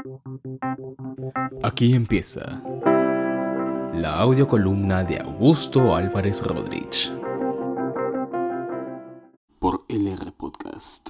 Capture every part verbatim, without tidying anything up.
Aquí empieza la audiocolumna de Augusto Álvarez Rodríguez por L R Podcast.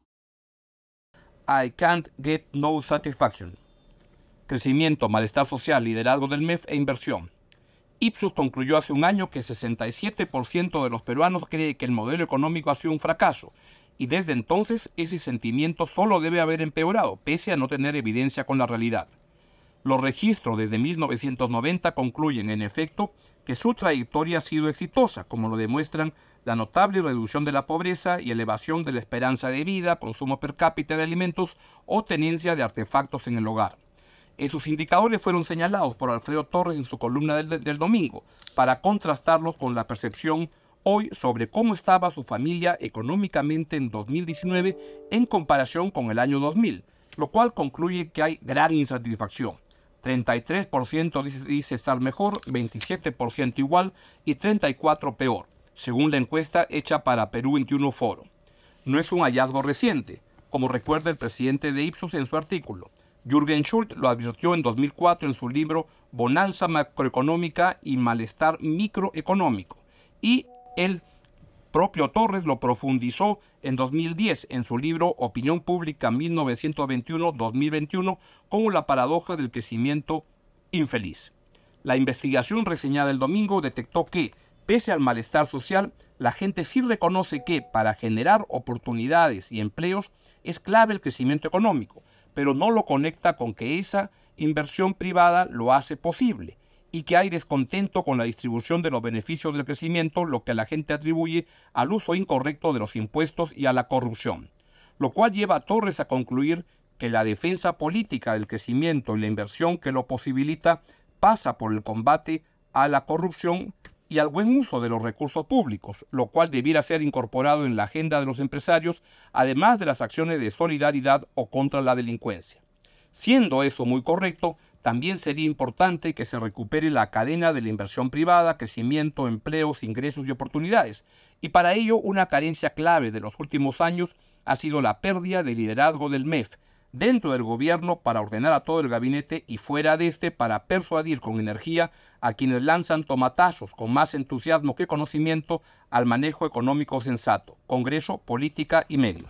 I can't get no satisfaction. Crecimiento, malestar social, liderazgo del M E F e inversión. Ipsos concluyó hace un año que sesenta y siete por ciento de los peruanos cree que el modelo económico ha sido un fracaso, y desde entonces ese sentimiento solo debe haber empeorado, pese a no tener evidencia con la realidad. Los registros desde mil novecientos noventa concluyen, en efecto, que su trayectoria ha sido exitosa, como lo demuestran la notable reducción de la pobreza y elevación de la esperanza de vida, consumo per cápita de alimentos o tenencia de artefactos en el hogar. Esos indicadores fueron señalados por Alfredo Torres en su columna del, del domingo, para contrastarlos con la percepción hoy sobre cómo estaba su familia económicamente en dos mil diecinueve en comparación con el año dos mil, lo cual concluye que hay gran insatisfacción. treinta y tres por ciento dice, dice estar mejor, veintisiete por ciento igual y treinta y cuatro por ciento peor, según la encuesta hecha para Perú veintiuno Foro. No es un hallazgo reciente, como recuerda el presidente de Ipsos en su artículo. Jürgen Schultz lo advirtió en dos mil cuatro en su libro Bonanza macroeconómica y malestar microeconómico, y el propio Torres lo profundizó en dos mil diez en su libro Opinión Pública mil novecientos veintiuno a dos mil veintiuno como la paradoja del crecimiento infeliz. La investigación reseñada el domingo detectó que, pese al malestar social, la gente sí reconoce que para generar oportunidades y empleos es clave el crecimiento económico, pero no lo conecta con que esa inversión privada lo hace posible, y que hay descontento con la distribución de los beneficios del crecimiento, lo que la gente atribuye al uso incorrecto de los impuestos y a la corrupción. Lo cual lleva a Torres a concluir que la defensa política del crecimiento y la inversión que lo posibilita pasa por el combate a la corrupción y al buen uso de los recursos públicos, lo cual debiera ser incorporado en la agenda de los empresarios, además de las acciones de solidaridad o contra la delincuencia. Siendo eso muy correcto, también sería importante que se recupere la cadena de la inversión privada, crecimiento, empleos, ingresos y oportunidades, y para ello una carencia clave de los últimos años ha sido la pérdida de liderazgo del M E F, dentro del gobierno para ordenar a todo el gabinete y fuera de este para persuadir con energía a quienes lanzan tomatazos con más entusiasmo que conocimiento al manejo económico sensato, Congreso, política y medios.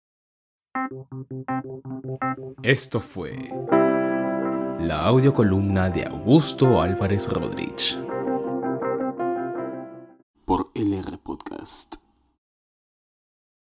Esto fue la audiocolumna de Augusto Álvarez Rodríguez por L R Podcast.